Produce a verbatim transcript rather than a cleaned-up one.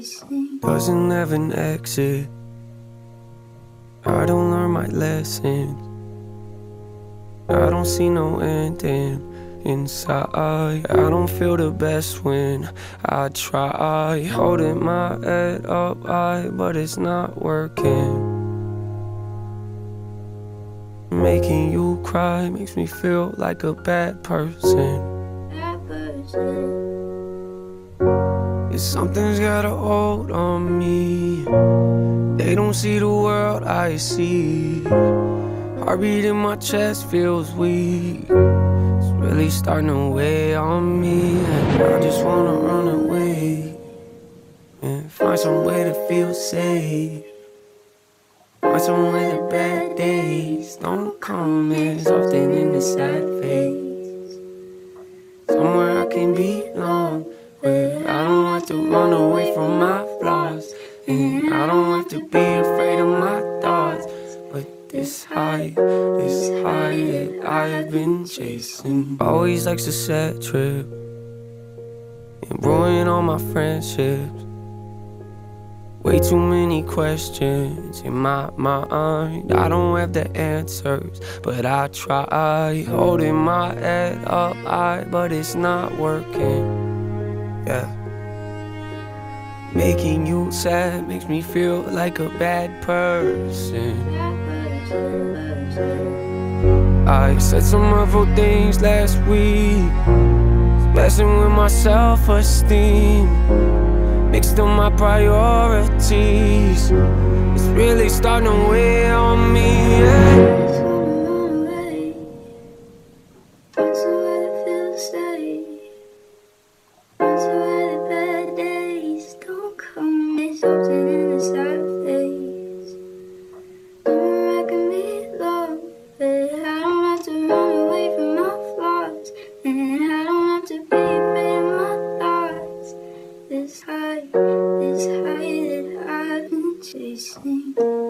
chasing doesn't have an exit. I don't learn my lessons. I don't see no ending inside. I don't feel the best when I try. Holding my head up high, but it's not working. Making you cry makes me feel like a bad person. that person. If something's got a hold on me, they don't see the world I see. Heartbeat in my chest feels weak. It's really starting to weigh on me, and I just wanna run away and find some way to feel safe. Find somewhere the bad days don't come as often in the sad phase. Somewhere I can belong, where I don't have to run away from my flaws, and I don't have to be afraid of my thoughts. But this high, this high that I've been chasing always likes to set trip and ruin all my friendships. Way too many questions in my mind. I don't have the answers, but I try. Holding my head up high, but it's not working. Yeah. Making you sad makes me feel like a bad person. I said some hurtful things last week, messing with my self-esteem. Mixed up my priorities. It's really starting to weigh on me, yeah. Find somewhere to feel safe. Find somewhere the bad days don't come as often in the sad phase. Somewhere I can belong, but I don't have to run away from my flaws, and I don't have to be afraid of my thoughts. This high, this high that I've been chasing.